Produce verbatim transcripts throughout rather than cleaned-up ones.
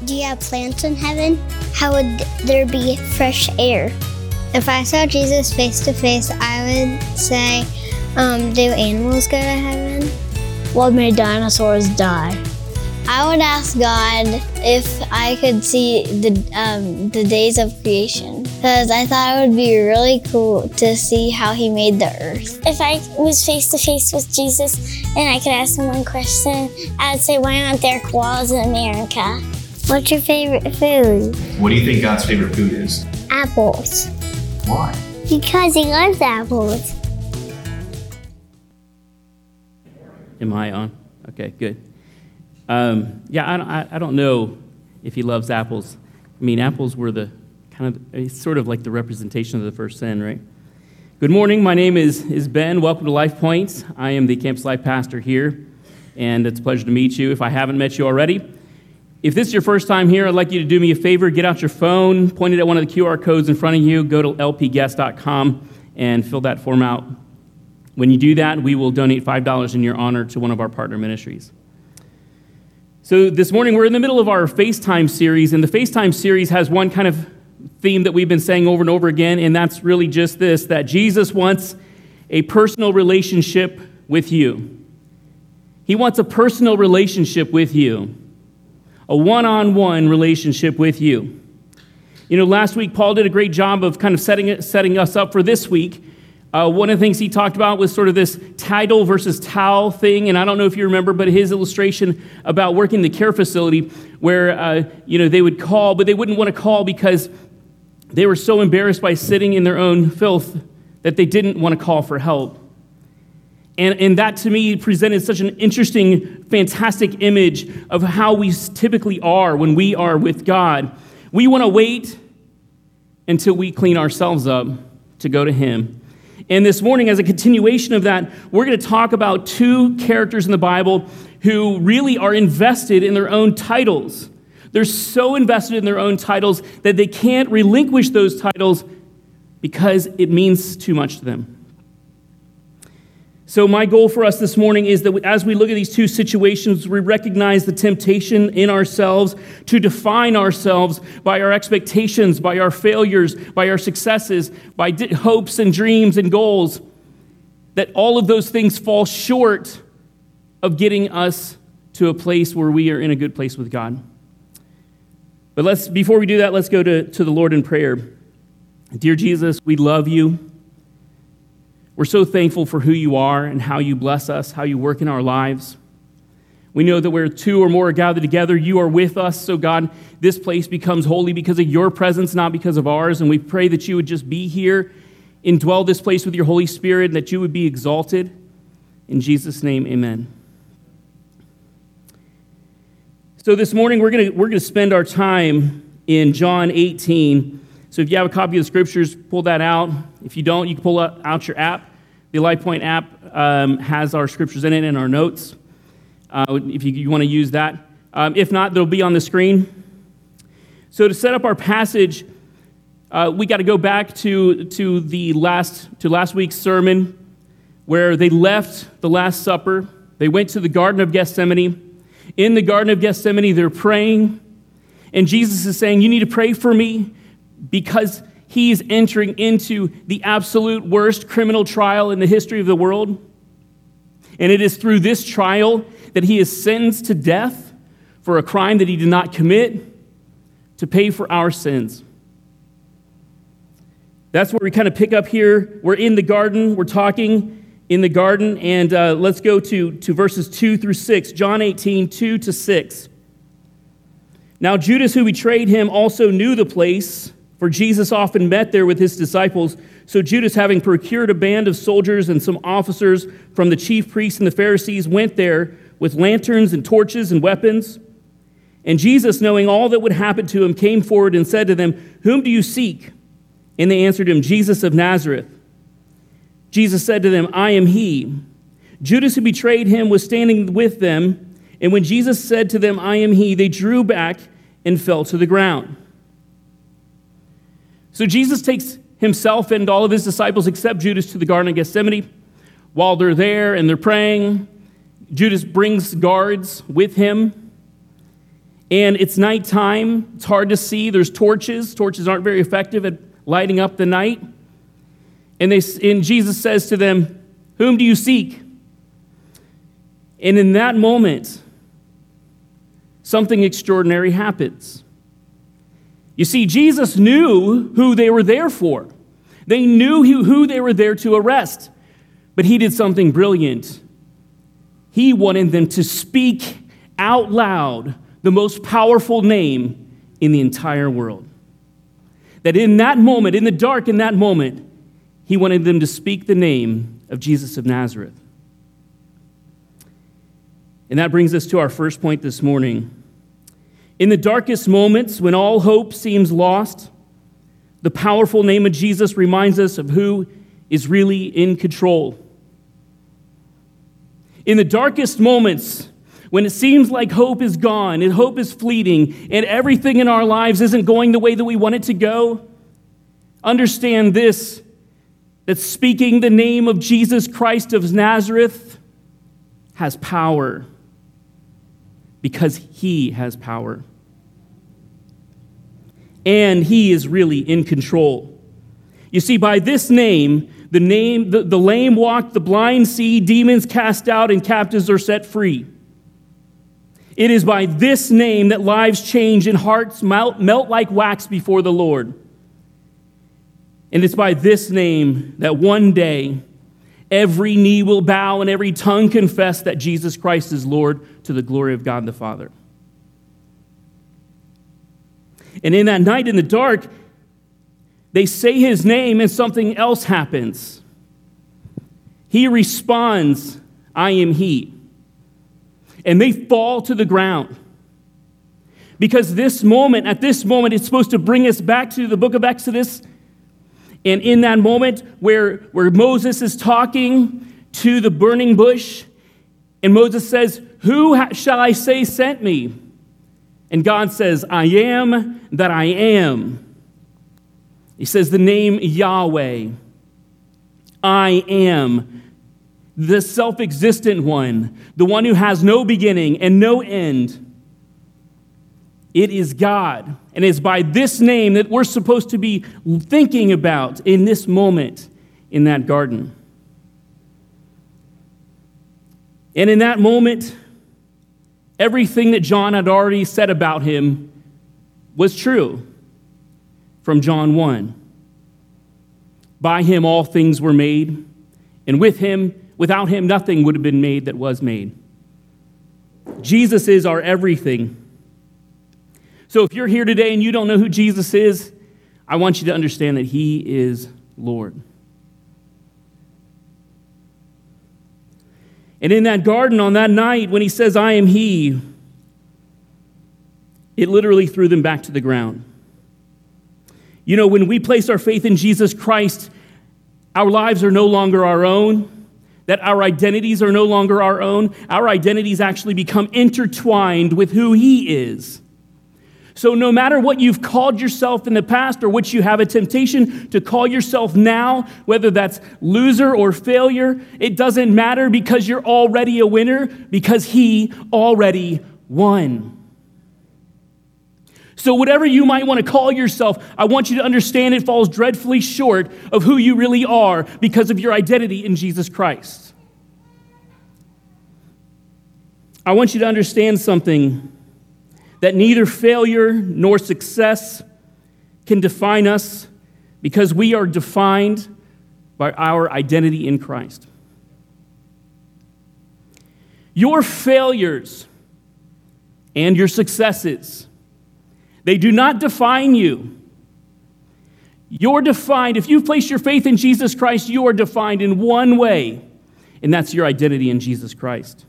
Do you have plants in heaven? How would there be fresh air? If I saw Jesus face to face, I would say, um, do animals go to heaven? What made dinosaurs die? I would ask God if I could see the um, the days of creation, because I thought it would be really cool to see how he made the earth. If I was face to face with Jesus and I could ask him one question, I would say, why aren't there koalas in America? What's your favorite food? What do you think God's favorite food is? Apples. Why? Because he loves apples. Am I on? Okay, good. Um, yeah, I don't, I, I don't know if he loves apples. I mean, apples were the kind of, it's sort of like the representation of the first sin, right? Good morning. My name is, is Ben. Welcome to Life Points. I am the Campus Life pastor here, and it's a pleasure to meet you if I haven't met you already. If this is your first time here, I'd like you to do me a favor. Get out your phone, point it at one of the Q R codes in front of you, go to L P guest dot com, and fill that form out. When you do that, we will donate five dollars in your honor to one of our partner ministries. So this morning, we're in the middle of our FaceTime series, and the FaceTime series has one kind of theme that we've been saying over and over again, and that's really just this, that Jesus wants a personal relationship with you. He wants a personal relationship with you, a one-on-one relationship with you. You know, last week, Paul did a great job of kind of setting it, setting us up for this week. Uh, one of the things he talked about was sort of this title versus towel thing, and I don't know if you remember, but his illustration about working the care facility where, uh, you know, they would call, but they wouldn't want to call because they were so embarrassed by sitting in their own filth that they didn't want to call for help. And, and that, to me, presented such an interesting, fantastic image of how we typically are when we are with God. We want to wait until we clean ourselves up to go to him. And this morning, as a continuation of that, we're going to talk about two characters in the Bible who really are invested in their own titles. They're so invested in their own titles that they can't relinquish those titles because it means too much to them. So my goal for us this morning is that as we look at these two situations, we recognize the temptation in ourselves to define ourselves by our expectations, by our failures, by our successes, by di- hopes and dreams and goals, that all of those things fall short of getting us to a place where we are in a good place with God. But let's, before we do that, let's go to, to the Lord in prayer. Dear Jesus, we love you. We're so thankful for who you are and how you bless us, how you work in our lives. We know that where two or more are gathered together, you are with us. So God, this place becomes holy because of your presence, not because of ours. And we pray that you would just be here, indwell this place with your Holy Spirit, and that you would be exalted. In Jesus' name, amen. So this morning, we're going to we're going to spend our time in John eighteen. So if you have a copy of the scriptures, pull that out. If you don't, you can pull out your app. The Life Point app um, has our scriptures in it and our notes, uh, if you, you want to use that. Um, if not, they'll be on the screen. So to set up our passage, uh, we got to go back to, to, the last, to last week's sermon where they left the Last Supper. They went to the Garden of Gethsemane. In the Garden of Gethsemane, they're praying. And Jesus is saying, you need to pray for me, because he is entering into the absolute worst criminal trial in the history of the world. And it is through this trial that he is sentenced to death for a crime that he did not commit, to pay for our sins. That's where we kind of pick up here. We're in the garden. We're talking in the garden. And uh, let's go to, to verses two through six. John eighteen, two to six. Now Judas, who betrayed him, also knew the place, for Jesus often met there with his disciples. So Judas, having procured a band of soldiers and some officers from the chief priests and the Pharisees, went there with lanterns and torches and weapons. And Jesus, knowing all that would happen to him, came forward and said to them, "Whom do you seek?" And they answered him, "Jesus of Nazareth." Jesus said to them, "I am he." Judas, who betrayed him, was standing with them. And when Jesus said to them, "I am he," they drew back and fell to the ground. So Jesus takes himself and all of his disciples except Judas to the Garden of Gethsemane. While they're there and they're praying, Judas brings guards with him. And it's nighttime. It's hard to see. There's torches. Torches aren't very effective at lighting up the night. And, they, and Jesus says to them, "Whom do you seek?" And in that moment, something extraordinary happens. You see, Jesus knew who they were there for. They knew who they were there to arrest. But he did something brilliant. He wanted them to speak out loud the most powerful name in the entire world. That in that moment, in the dark, in that moment, he wanted them to speak the name of Jesus of Nazareth. And that brings us to our first point this morning. In the darkest moments, when all hope seems lost, the powerful name of Jesus reminds us of who is really in control. In the darkest moments, when it seems like hope is gone and hope is fleeting and everything in our lives isn't going the way that we want it to go, understand this, that speaking the name of Jesus Christ of Nazareth has power, because he has power. And he is really in control. You see, by this name, the name, the, the lame walk, the blind see, demons cast out, and captives are set free. It is by this name that lives change and hearts melt, melt like wax before the Lord. And it's by this name that one day every knee will bow and every tongue confess that Jesus Christ is Lord, to the glory of God the Father. And in that night in the dark, they say his name and something else happens. He responds, "I am he." And they fall to the ground. Because this moment, at this moment, it's supposed to bring us back to the book of Exodus. And in that moment where, where Moses is talking to the burning bush, and Moses says, "Who ha- shall I say sent me?" And God says, "I am that I am." He says the name Yahweh. I am, the self-existent one, the one who has no beginning and no end. It is God. And it's by this name that we're supposed to be thinking about in this moment in that garden. And in that moment, everything that John had already said about him was true from John one. By him all things were made, and with him, without him nothing would have been made that was made. Jesus is our everything. So if you're here today and you don't know who Jesus is, I want you to understand that he is Lord. And in that garden on that night, when he says, "I am he," it literally threw them back to the ground. You know, when we place our faith in Jesus Christ, our lives are no longer our own, that our identities are no longer our own. Our identities actually become intertwined with who he is. So no matter what you've called yourself in the past or what you have a temptation to call yourself now, whether that's loser or failure, it doesn't matter, because you're already a winner, because he already won. So whatever you might want to call yourself, I want you to understand it falls dreadfully short of who you really are because of your identity in Jesus Christ. I want you to understand something, that neither failure nor success can define us, because we are defined by our identity in Christ. Your failures and your successes, they do not define you. You're defined, if you place your faith in Jesus Christ, you are defined in one way, and that's your identity in Jesus Christ.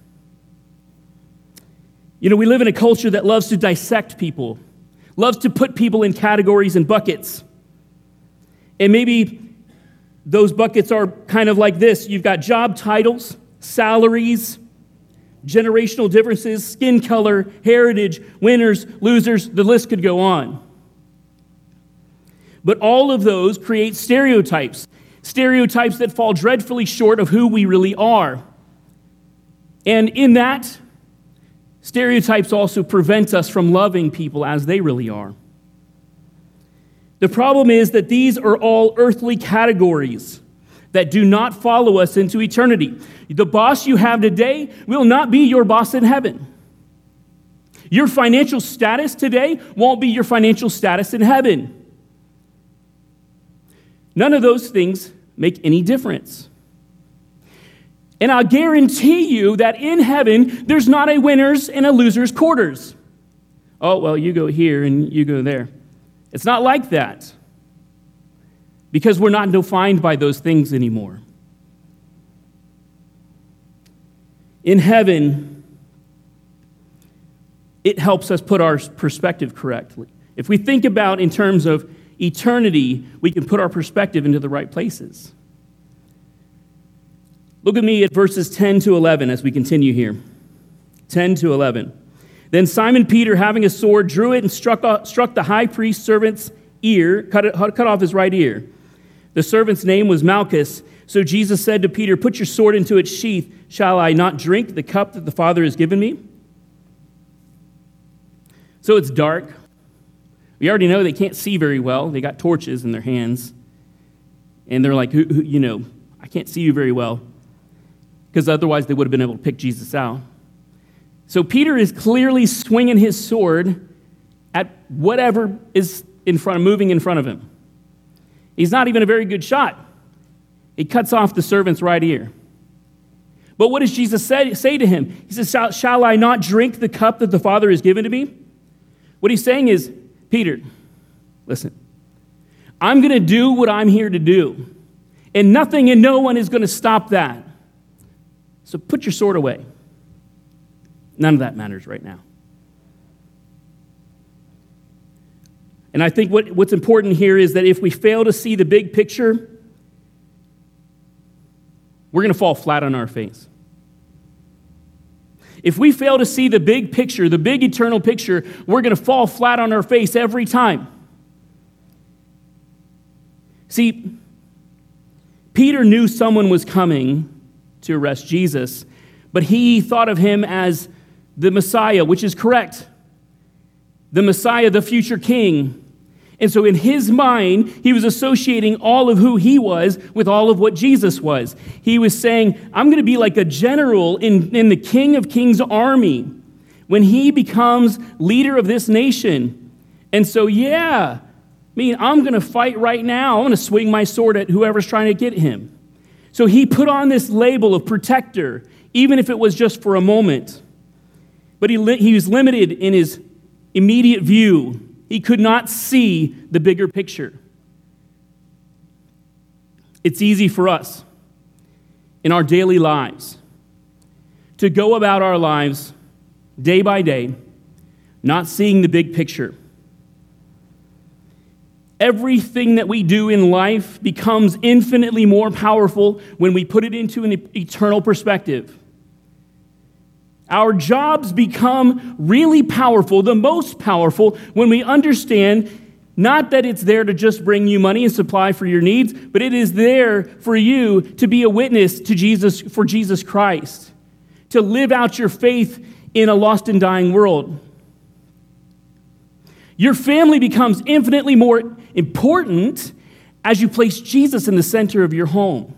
You know, we live in a culture that loves to dissect people, loves to put people in categories and buckets. And maybe those buckets are kind of like this. You've got job titles, salaries, generational differences, skin color, heritage, winners, losers, the list could go on. But all of those create stereotypes, stereotypes that fall dreadfully short of who we really are. And in that, Stereotypes also prevent us from loving people as they really are. The problem is that these are all earthly categories that do not follow us into eternity. The boss you have today will not be your boss in heaven. Your financial status today won't be your financial status in heaven. None of those things make any difference. And I'll guarantee you that in heaven, there's not a winner's and a loser's quarters. Oh, well, you go here and you go there. It's not like that, because we're not defined by those things anymore. In heaven, it helps us put our perspective correctly. If we think about in terms of eternity, we can put our perspective into the right places. Look at me at verses ten to eleven as we continue here. ten to eleven. Then Simon Peter, having a sword, drew it and struck, off, struck the high priest's servant's ear, cut, it, cut off his right ear. The servant's name was Malchus. So Jesus said to Peter, "Put your sword into its sheath. Shall I not drink the cup that the Father has given me?" So it's dark. We already know they can't see very well. They got torches in their hands. And they're like, who, who, you know, I can't see you very well. Because otherwise they would have been able to pick Jesus out. So Peter is clearly swinging his sword at whatever is in front, moving in front of him. He's not even a very good shot. He cuts off the servant's right ear. But what does Jesus say, say to him? He says, shall, shall I not drink the cup that the Father has given to me? What he's saying is, Peter, listen, I'm going to do what I'm here to do. And nothing and no one is going to stop that. So put your sword away. None of that matters right now. And I think what, what's important here is that if we fail to see the big picture, we're going to fall flat on our face. If we fail to see the big picture, the big eternal picture, we're going to fall flat on our face every time. See, Peter knew someone was coming to arrest Jesus, but he thought of him as the Messiah, which is correct. The Messiah, the future king. And so in his mind, he was associating all of who he was with all of what Jesus was. He was saying, I'm going to be like a general in, in the King of Kings army when he becomes leader of this nation. And so, yeah, I mean, I'm going to fight right now. I'm going to swing my sword at whoever's trying to get him. So he put on this label of protector, even if it was just for a moment. But he, li- he was limited in his immediate view. He could not see the bigger picture. It's easy for us in our daily lives to go about our lives day by day, not seeing the big picture. Everything that we do in life becomes infinitely more powerful when we put it into an eternal perspective. Our jobs become really powerful, the most powerful, when we understand not that it's there to just bring you money and supply for your needs, but it is there for you to be a witness to Jesus, for Jesus Christ, to live out your faith in a lost and dying world. Your family becomes infinitely more important as you place Jesus in the center of your home.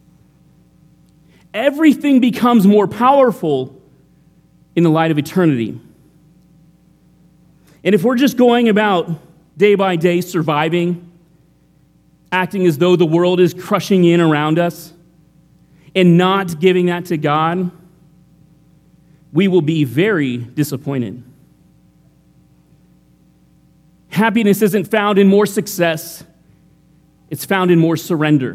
Everything becomes more powerful in the light of eternity. And if we're just going about day by day surviving, acting as though the world is crushing in around us, and not giving that to God, we will be very disappointed. Happiness isn't found in more success. It's found in more surrender.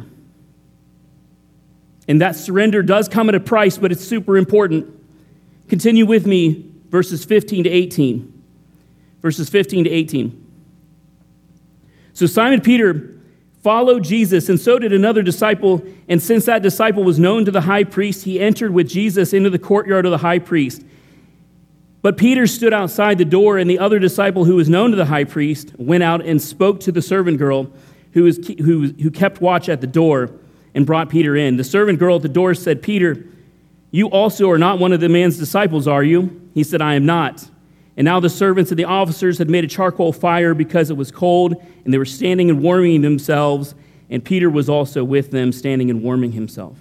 And that surrender does come at a price, but it's super important. Continue with me, verses fifteen to eighteen. Verses fifteen to eighteen. So Simon Peter followed Jesus, and so did another disciple. And since that disciple was known to the high priest, he entered with Jesus into the courtyard of the high priest. But Peter stood outside the door, and the other disciple who was known to the high priest went out and spoke to the servant girl who, was, who, who kept watch at the door and brought Peter in. The servant girl at the door said, "Peter, You also are not one of the man's disciples, are you? He said, I am not. And now the servants and the officers had made a charcoal fire because it was cold, and they were standing and warming themselves, and Peter was also with them, standing and warming himself.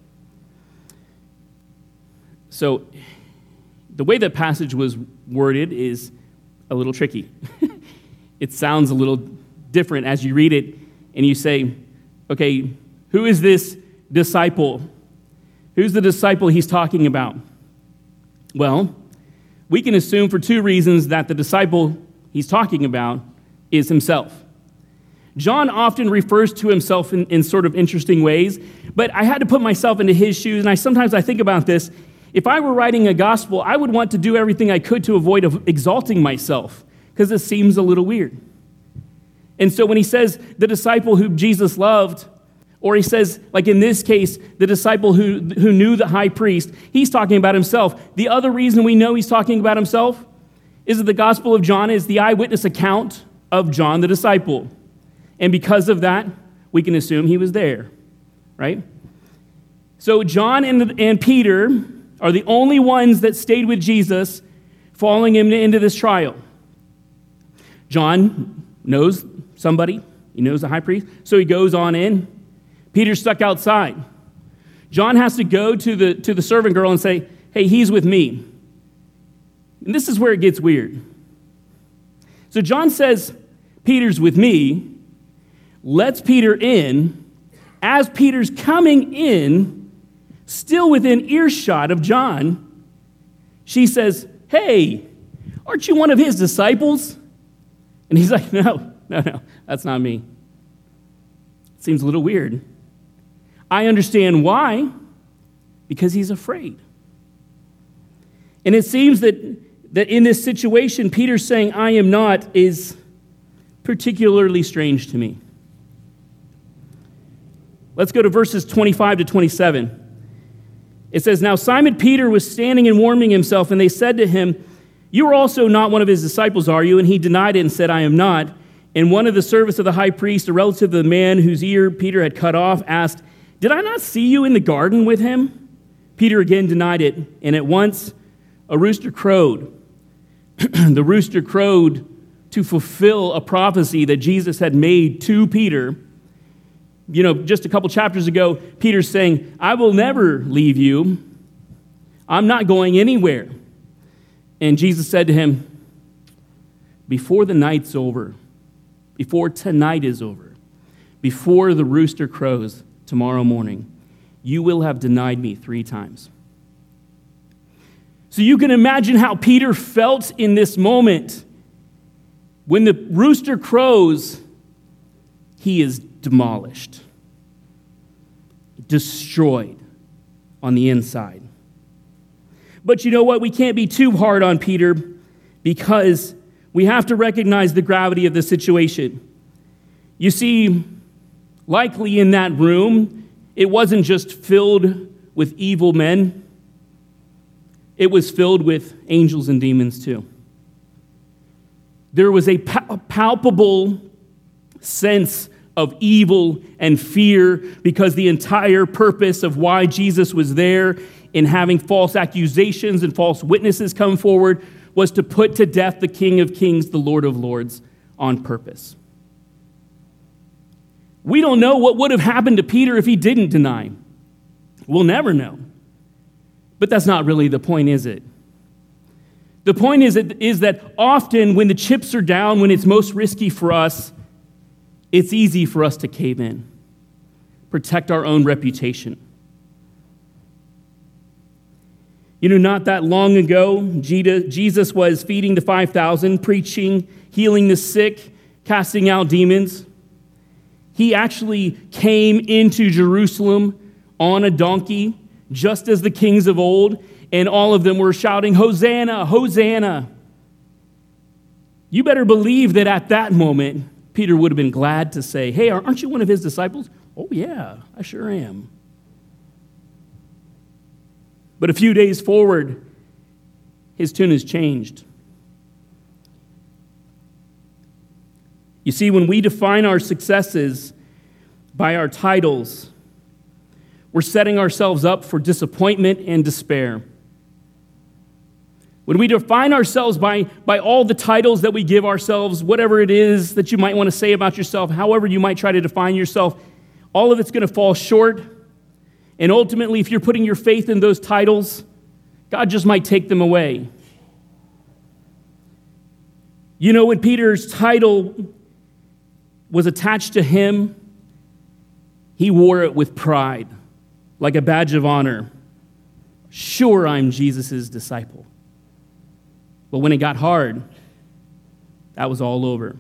So the way that passage was worded is a little tricky. It sounds a little different as you read it, and you say, okay, who is this disciple? Who's the disciple he's talking about? Well, we can assume for two reasons that the disciple he's talking about is himself. John often refers to himself in, in sort of interesting ways, but I had to put myself into his shoes, and I sometimes I think about this. If I were writing a gospel, I would want to do everything I could to avoid exalting myself, because it seems a little weird. And so when he says the disciple who Jesus loved, or he says, like in this case, the disciple who, who knew the high priest, he's talking about himself. The other reason we know he's talking about himself is that the Gospel of John is the eyewitness account of John the disciple. And because of that, we can assume he was there, right? So John and, and Peter are the only ones that stayed with Jesus following him into this trial. John knows somebody. He knows the high priest. So he goes on in. Peter's stuck outside. John has to go to the, to the servant girl and say, hey, he's with me. And this is where it gets weird. So John says, Peter's with me, lets Peter in. As Peter's coming in, still within earshot of John, she says, hey, aren't you one of his disciples? And he's like, no, no, no, that's not me. It seems a little weird. I understand why, because he's afraid. And it seems that, that in this situation, Peter saying, I am not, is particularly strange to me. Let's go to verses twenty-five to twenty-seven. It says, now Simon Peter was standing and warming himself, and they said to him, you are also not one of his disciples, are you? And he denied it and said, I am not. And one of the servants of the high priest, a relative of the man whose ear Peter had cut off, asked, did I not see you in the garden with him? Peter again denied it, and at once a rooster crowed. The rooster crowed to fulfill a prophecy that Jesus had made to Peter. You know, just a couple chapters ago, Peter's saying, I will never leave you. I'm not going anywhere. And Jesus said to him, before the night's over, before tonight is over, before the rooster crows tomorrow morning, you will have denied me three times. So you can imagine how Peter felt in this moment. When the rooster crows, he is demolished, destroyed on the inside. But you know what? We can't be too hard on Peter, because we have to recognize the gravity of the situation. You see, likely in that room, it wasn't just filled with evil men. It was filled with angels and demons too. There was a palpable sense of evil and fear, because the entire purpose of why Jesus was there in having false accusations and false witnesses come forward was to put to death the King of Kings, the Lord of Lords, on purpose. We don't know what would have happened to Peter if he didn't deny. We'll never know. But that's not really the point, is it? The point is, is that often when the chips are down, when it's most risky for us, it's easy for us to cave in, protect our own reputation. You know, not that long ago, Jesus was feeding the five thousand, preaching, healing the sick, casting out demons. He actually came into Jerusalem on a donkey, just as the kings of old, and all of them were shouting, Hosanna, Hosanna. You better believe that at that moment, Peter would have been glad to say, hey, aren't you one of his disciples? Oh, yeah, I sure am. But a few days forward, his tune has changed. You see, when we define our successes by our titles, we're setting ourselves up for disappointment and despair. When we define ourselves by, by all the titles that we give ourselves, whatever it is that you might want to say about yourself, however you might try to define yourself, all of it's going to fall short. And ultimately, if you're putting your faith in those titles, God just might take them away. You know, when Peter's title was attached to him, he wore it with pride, like a badge of honor. Sure, I'm Jesus' disciple. But when it got hard, that was all over.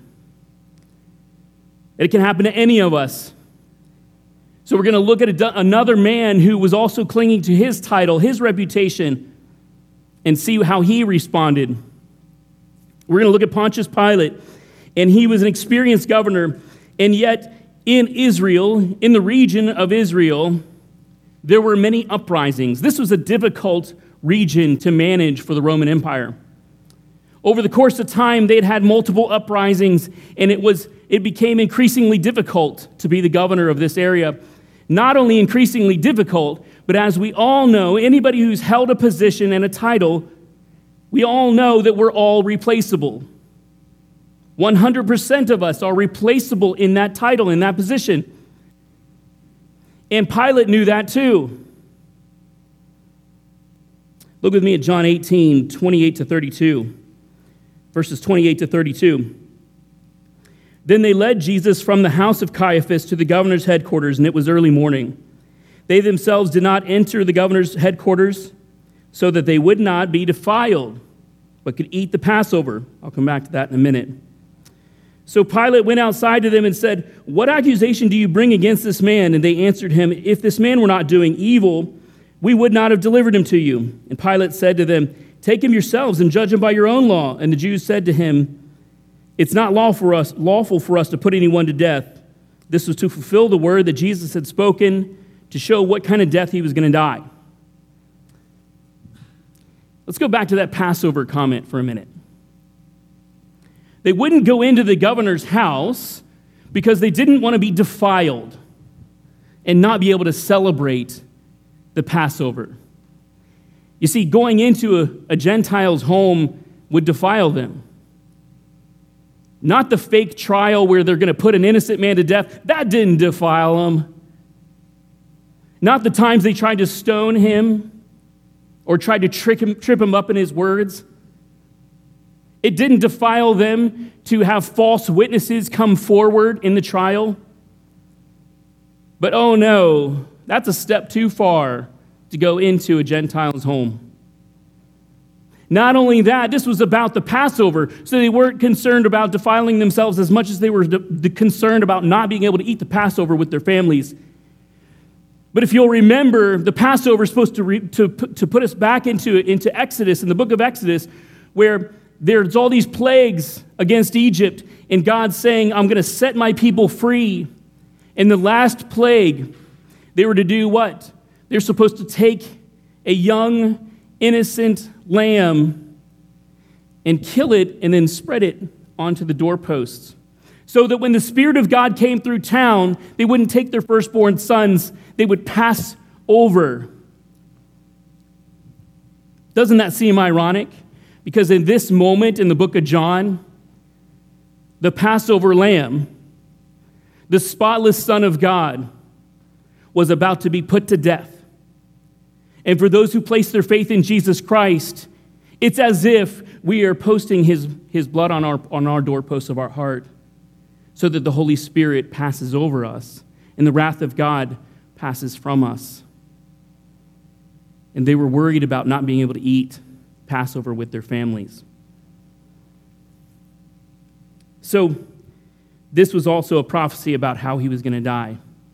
It can happen to any of us. So we're going to look at a, another man who was also clinging to his title, his reputation, and see how he responded. We're going to look at Pontius Pilate, and he was an experienced governor, and yet in Israel, in the region of Israel, there were many uprisings. This was a difficult region to manage for the Roman Empire. Over the course of time, they'd had multiple uprisings, and it was it became increasingly difficult to be the governor of this area. Not only increasingly difficult, but as we all know, anybody who's held a position and a title, we all know that we're all replaceable. one hundred percent of us are replaceable in that title, in that position. And Pilate knew that too. Look with me at John eighteen, twenty-eight to thirty-two. Verses twenty-eight to thirty-two. Then they led Jesus from the house of Caiaphas to the governor's headquarters, and it was early morning. They themselves did not enter the governor's headquarters so that they would not be defiled, but could eat the Passover. I'll come back to that in a minute. So Pilate went outside to them and said, "What accusation do you bring against this man?" And they answered him, "If this man were not doing evil, we would not have delivered him to you." And Pilate said to them, "Take him yourselves and judge him by your own law." And the Jews said to him, "It's not lawful for us, lawful for us to put anyone to death." This was to fulfill the word that Jesus had spoken to show what kind of death he was going to die. Let's go back to that Passover comment for a minute. They wouldn't go into the governor's house because they didn't want to be defiled and not be able to celebrate the Passover. You see, going into a, a Gentile's home would defile them. Not the fake trial where they're going to put an innocent man to death. That didn't defile them. Not the times they tried to stone him or tried to trick him, trip him up in his words. It didn't defile them to have false witnesses come forward in the trial. But oh no, that's a step too far to go into a Gentile's home. Not only that, this was about the Passover, so they weren't concerned about defiling themselves as much as they were de- de- concerned about not being able to eat the Passover with their families. But if you'll remember, the Passover is supposed to, re- to, to put us back into, into Exodus, in the book of Exodus, where there's all these plagues against Egypt, and God's saying, "I'm going to set my people free." And the last plague, they were to do what? They're supposed to take a young, innocent lamb and kill it and then spread it onto the doorposts, so that when the Spirit of God came through town, they wouldn't take their firstborn sons, they would pass over. Doesn't that seem ironic? Because in this moment in the book of John, the Passover lamb, the spotless Son of God, was about to be put to death. And for those who place their faith in Jesus Christ, it's as if we are posting his, his blood on our, on our doorposts of our heart, so that the Holy Spirit passes over us and the wrath of God passes from us. And they were worried about not being able to eat Passover with their families. So this was also a prophecy about how he was going to die.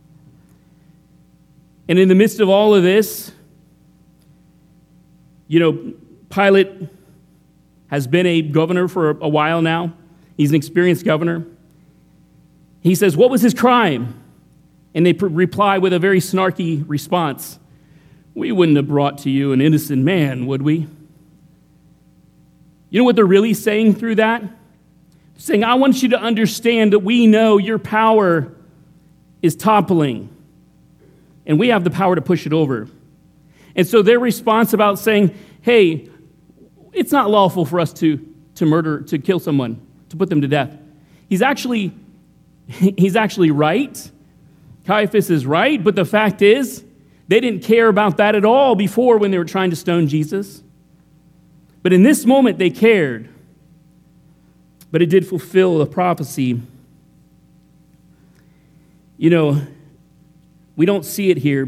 And in the midst of all of this, you know, Pilate has been a governor for a while now. He's an experienced governor. He says, "What was his crime?" And they reply with a very snarky response. "We wouldn't have brought to you an innocent man, would we?" You know what they're really saying through that? They're saying, "I want you to understand that we know your power is toppling. and we have the power to push it over. And so their response about saying, hey, it's not lawful for us to, to murder, to kill someone, to put them to death. He's actually, he's actually right. Caiaphas is right, but the fact is, they didn't care about that at all before when they were trying to stone Jesus. But in this moment, they cared. But it did fulfill the prophecy. You know, we don't see it here.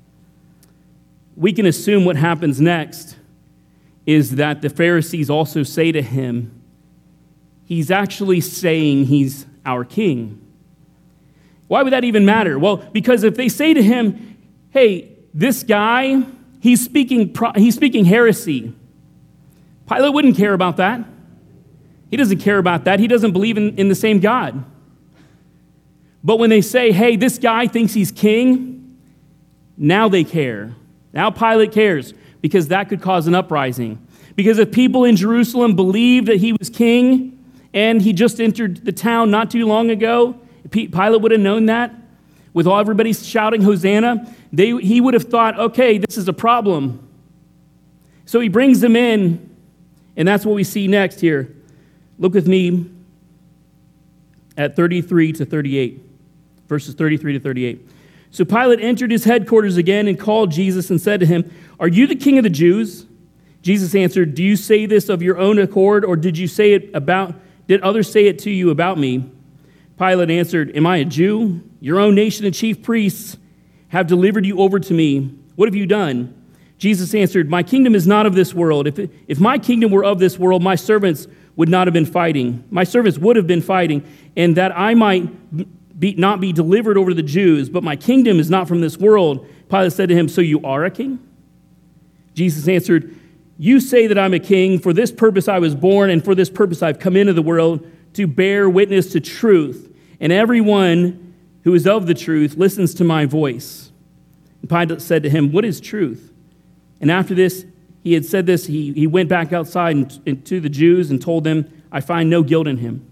We can assume what happens next is that the Pharisees also say to him, he's actually saying he's our king. Why would that even matter? Well, because if they say to him, hey, this guy, he's speaking, he's speaking heresy, Pilate wouldn't care about that. He doesn't care about that. He doesn't believe in, in the same God. But when they say, hey, this guy thinks he's king, now they care. Now Pilate cares, because that could cause an uprising. Because if people in Jerusalem believed that he was king and he just entered the town not too long ago, Pilate would have known that. With all everybody shouting Hosanna, they, he would have thought, okay, this is a problem. So he brings them in, and that's what we see next here. Look with me at thirty-three to thirty-eight, verses thirty-three to thirty-eight. So Pilate entered his headquarters again and called Jesus and said to him, are you the king of the Jews? Jesus answered, do you say this of your own accord, or did you say it about, did others say it to you about me? Pilate answered, am I a Jew? Your own nation and chief priests have delivered you over to me. What have you done? Jesus answered, my kingdom is not of this world. If, if my kingdom were of this world, my servants would not have been fighting. My servants would have been fighting, and that I might be, not be delivered over to the Jews. But my kingdom is not from this world. Pilate said to him, so you are a king? Jesus answered, you say that I'm a king. For this purpose I was born, and for this purpose I've come into the world, to bear witness to truth. And everyone who is of the truth listens to my voice. And Pilate said to him, what is truth? And after this, he had said this, he, he went back outside and, and to the Jews and told them, I find no guilt in him.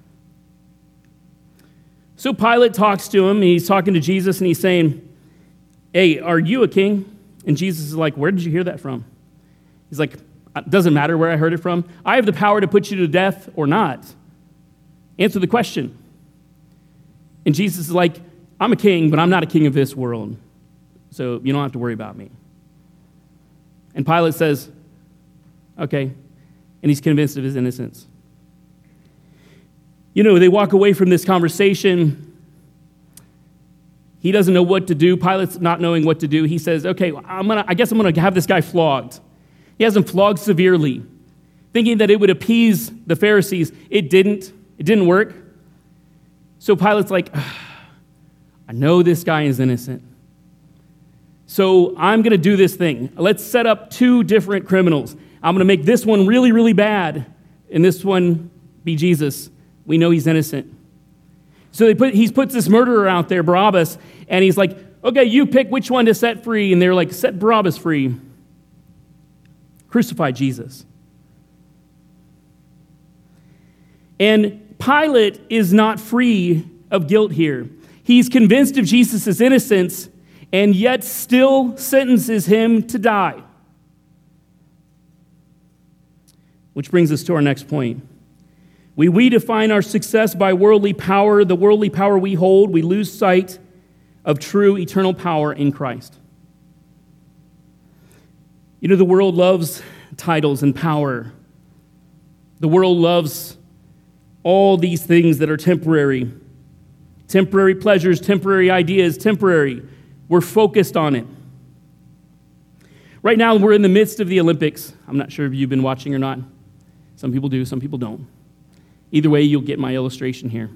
So Pilate talks to him, and he's talking to Jesus, and he's saying, hey, are you a king? And Jesus is like, where did you hear that from? He's like, it doesn't matter where I heard it from. I have the power to put you to death or not. Answer the question. And Jesus is like, I'm a king, but I'm not a king of this world. So you don't have to worry about me. And Pilate says, okay. And he's convinced of his innocence. You know, they walk away from this conversation. He doesn't know what to do. Pilate's not knowing what to do. He says, okay, I'm gonna, I guess I'm going to have this guy flogged. He has him flogged severely, thinking that it would appease the Pharisees. It didn't. It didn't work. So Pilate's like, I know this guy is innocent. So I'm going to do this thing. Let's set up two different criminals. I'm going to make this one really, really bad, and this one be Jesus. We know he's innocent. So they put, he puts this murderer out there, Barabbas, and he's like, okay, you pick which one to set free. And they're like, set Barabbas free. Crucify Jesus. And Pilate is not free of guilt here. He's convinced of Jesus' innocence, and yet still sentences him to die. Which brings us to our next point. We, we define our success by worldly power. The worldly power we hold, we lose sight of true eternal power in Christ. You know, the world loves titles and power. The world loves all these things that are temporary. Temporary pleasures, temporary ideas, temporary. We're focused on it. Right now, we're in the midst of the Olympics. I'm not sure if you've been watching or not. Some people do, some people don't. Either way, you'll get my illustration here.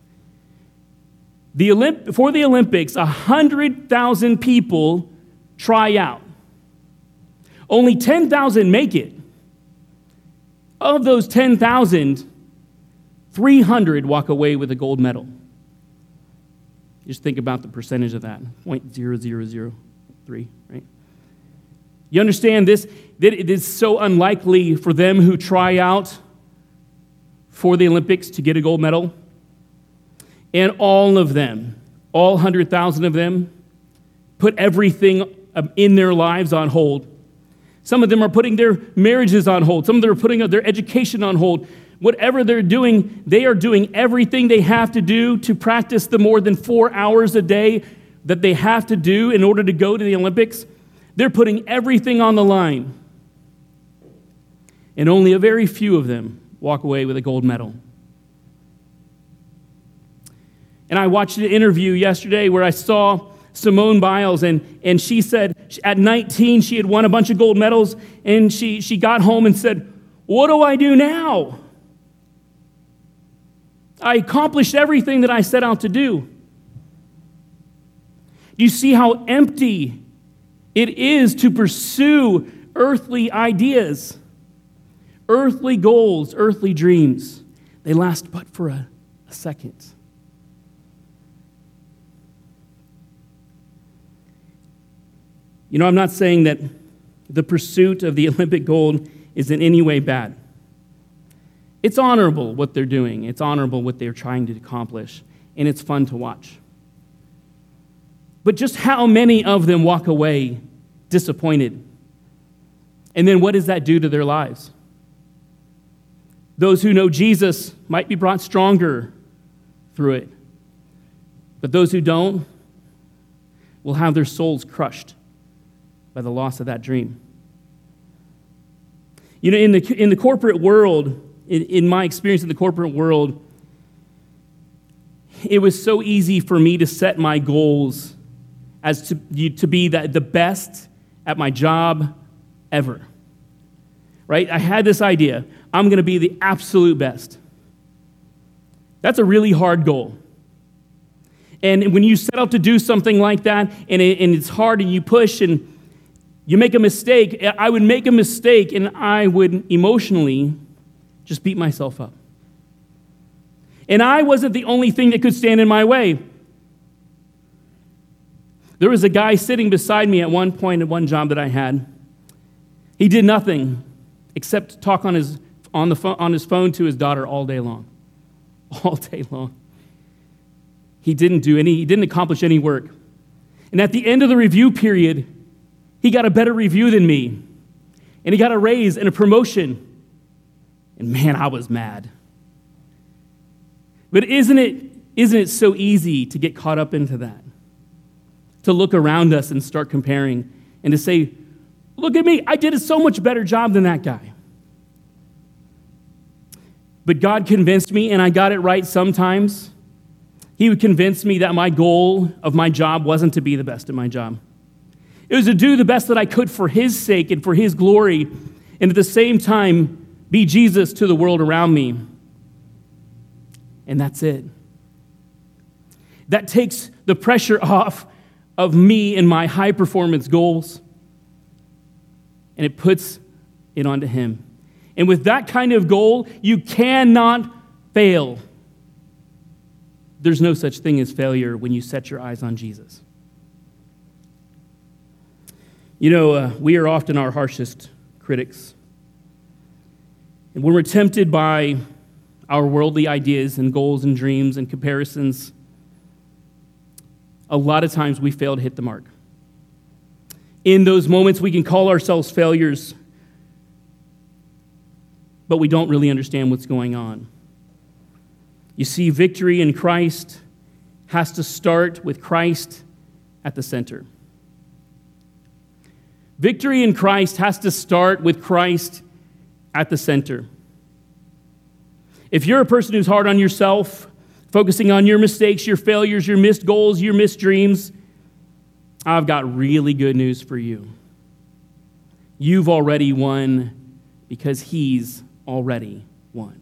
The Olymp- for the Olympics, one hundred thousand people try out. Only ten thousand make it. Of those ten thousand, three hundred walk away with a gold medal. Just think about the percentage of that, zero point zero zero zero three, right? You understand this, that it is so unlikely for them who try out for the Olympics to get a gold medal. And all of them, all one hundred thousand of them, put everything in their lives on hold. Some of them are putting their marriages on hold. Some of them are putting their education on hold. Whatever they're doing, they are doing everything they have to do to practice the more than four hours a day that they have to do in order to go to the Olympics. They're putting everything on the line. And only a very few of them walk away with a gold medal. And I watched an interview yesterday where I saw Simone Biles, and, and she said at nineteen she had won a bunch of gold medals, and she, she got home and said, "What do I do now? I accomplished everything that I set out to do." Do you see how empty it is to pursue earthly ideas, earthly goals, earthly dreams? They last but for a, a second. You know, I'm not saying that the pursuit of the Olympic gold is in any way bad. It's honorable what they're doing. It's honorable what they're trying to accomplish, and it's fun to watch. But just how many of them walk away disappointed? And then what does that do to their lives? Those who know Jesus might be brought stronger through it, but those who don't will have their souls crushed by the loss of that dream. You know, in the in the corporate world, in, in my experience in the corporate world, it was so easy for me to set my goals as to, to be the, the best at my job ever. Right? I had this idea, I'm going to be the absolute best. That's a really hard goal. And when you set out to do something like that, and, it, and it's hard, and you push, and you make a mistake, I would make a mistake, and I would emotionally just beat myself up. And I wasn't the only thing that could stand in my way. There was a guy sitting beside me at one point at one job that I had. He did nothing except talk on his on the phone, on his phone to his daughter all day long. All day long. He didn't do any, he didn't accomplish any work. And at the end of the review period, he got a better review than me. And he got a raise and a promotion. And man, I was mad. But isn't it, isn't it so easy to get caught up into that? To look around us and start comparing and to say, look at me, I did a so much better job than that guy. But God convinced me, and I got it right sometimes. He would convince me that my goal of my job wasn't to be the best at my job. It was to do the best that I could for His sake and for His glory, and at the same time, be Jesus to the world around me. And that's it. That takes the pressure off of me and my high-performance goals, and it puts it onto Him. And with that kind of goal, you cannot fail. There's no such thing as failure when you set your eyes on Jesus. You know, uh, we are often our harshest critics. And when we're tempted by our worldly ideas and goals and dreams and comparisons, a lot of times we fail to hit the mark. In those moments, we can call ourselves failures, but we don't really understand what's going on. You see, victory in Christ has to start with Christ at the center. Victory in Christ has to start with Christ at the center. If you're a person who's hard on yourself, focusing on your mistakes, your failures, your missed goals, your missed dreams, I've got really good news for you. You've already won because He's already won.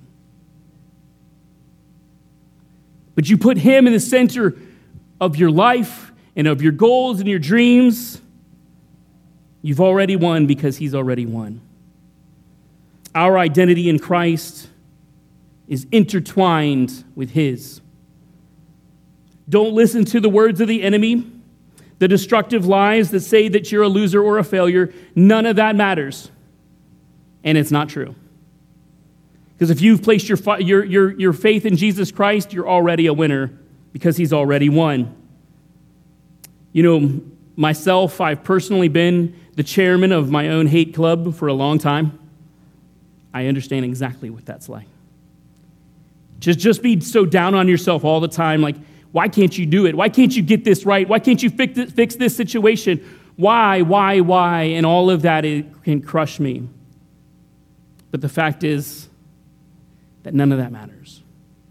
But you put Him in the center of your life and of your goals and your dreams, you've already won because He's already won. Our identity in Christ is intertwined with His. Don't listen to the words of the enemy, the destructive lies that say that you're a loser or a failure. None of that matters. And it's not true. Because if you've placed your, your, your, your faith in Jesus Christ, you're already a winner because He's already won. You know, Myself, I've personally been the chairman of my own hate club for a long time. I understand exactly what that's like. Just, just be so down on yourself all the time, like, why can't you do it? Why can't you get this right? Why can't you fix this, fix this situation? Why, why, why? And all of that, it can crush me. But the fact is that none of that matters.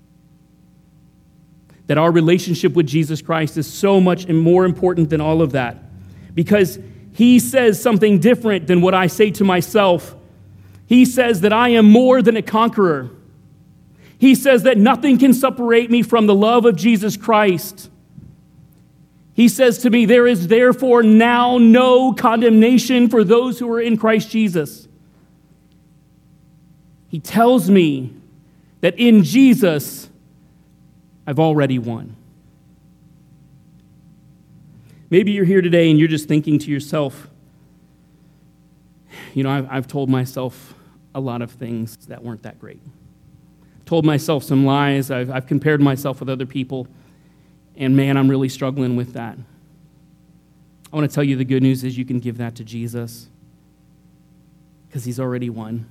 That our relationship with Jesus Christ is so much and more important than all of that. Because he says something different than what I say to myself. He says that I am more than a conqueror. He says that nothing can separate me from the love of Jesus Christ. He says to me, there is therefore now no condemnation for those who are in Christ Jesus. He tells me that in Jesus, I've already won. Maybe you're here today and you're just thinking to yourself, you know, I've, I've told myself a lot of things that weren't that great. Told myself some lies. I've, I've compared myself with other people. And man, I'm really struggling with that. I want to tell you the good news is you can give that to Jesus because he's already won.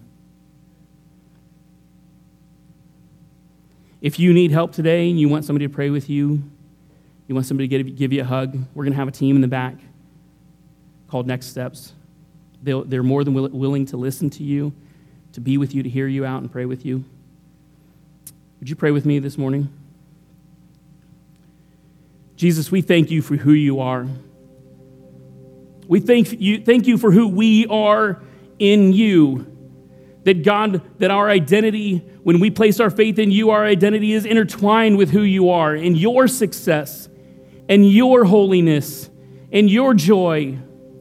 If you need help today and you want somebody to pray with you, you want somebody to give, give you a hug, we're going to have a team in the back called Next Steps. They'll, they're more than will, willing to listen to you, to be with you, to hear you out and pray with you. Would you pray with me this morning? Jesus, we thank you for who you are. We thank you, thank you for who we are in you. That God, that our identity, when we place our faith in you, our identity is intertwined with who you are and your success and your holiness and your joy.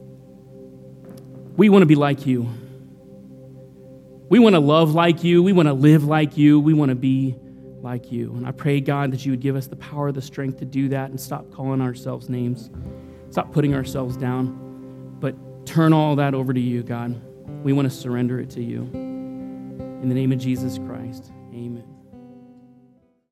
We want to be like you. We want to love like you. We want to live like you. We want to be like you. And I pray, God, that you would give us the power, the strength to do that and stop calling ourselves names. Stop putting ourselves down. But turn all that over to you, God. We want to surrender it to you. In the name of Jesus Christ, amen.